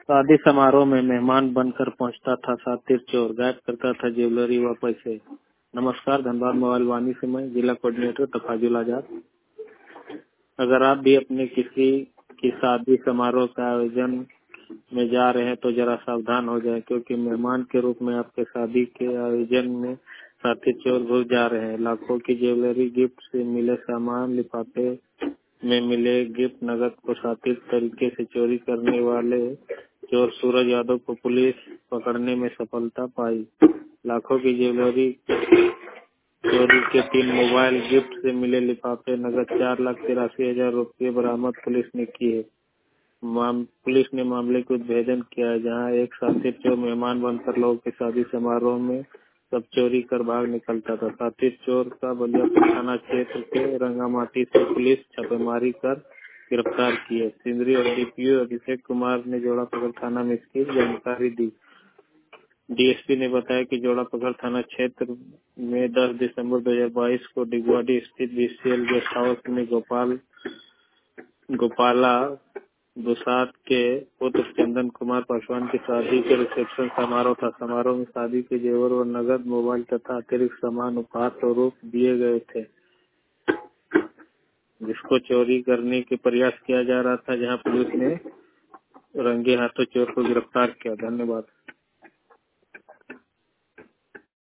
शादी समारोह में मेहमान बनकर पहुंचता था शातिर चोर, गायब करता था ज्वेलरी व पैसे। नमस्कार, धनबाद मोबाइल वाणी से मैं जिला कोऑर्डिनेटर तफाजुल आजाद। अगर आप भी अपने किसी की शादी समारोह का आयोजन में जा रहे हैं तो जरा सावधान हो जाएं, क्योंकि मेहमान के रूप में आपके शादी के आयोजन में शातिर चोर घुस जा रहे हैं। लाखों की ज्वेलरी, गिफ्ट से मिले सामान, लिफाफे में मिले गिफ्ट, नगद को शातिर तरीके से चोरी करने वाले चोर सूरज यादव को पुलिस पकड़ने में सफलता पाई। लाखों की ज्वेलरी चोरी के 3 मोबाइल, गिफ्ट से मिले लिफाफे, नगद 4,83,000 रुपये बरामद पुलिस ने किए। पुलिस ने मामले को उद्भेदन किया है, जहां एक शातिर चोर मेहमान बनकर लोगों के शादी समारोह में सब चोरी कर भाग निकलता था। शातिर चोर का बलियापुर थाना क्षेत्र के रंगामाटी से पुलिस छापेमारी कर गिरफ्तार किए। सिंदरी और डीपीओ अभिषेक कुमार ने जोड़ापकड़ थाना में इसकी जानकारी दी। डीएसपी ने बताया कि जोड़ापकड़ थाना क्षेत्र में 10 दिसंबर 2022 को डिगवाडी स्थित बीसीएल गेस्ट हाउस में गोपाला दुसाद के पुत्र चंदन कुमार पासवान की शादी के रिसेप्शन समारोह था। समारोह में शादी के जेवर और नगद, मोबाइल तथा अतिरिक्त सामान उपहार स्वरूप दिए गए थे, जिसको चोरी करने के प्रयास किया जा रहा था, जहां पुलिस ने रंगे हाथों चोर को गिरफ्तार किया। धन्यवाद।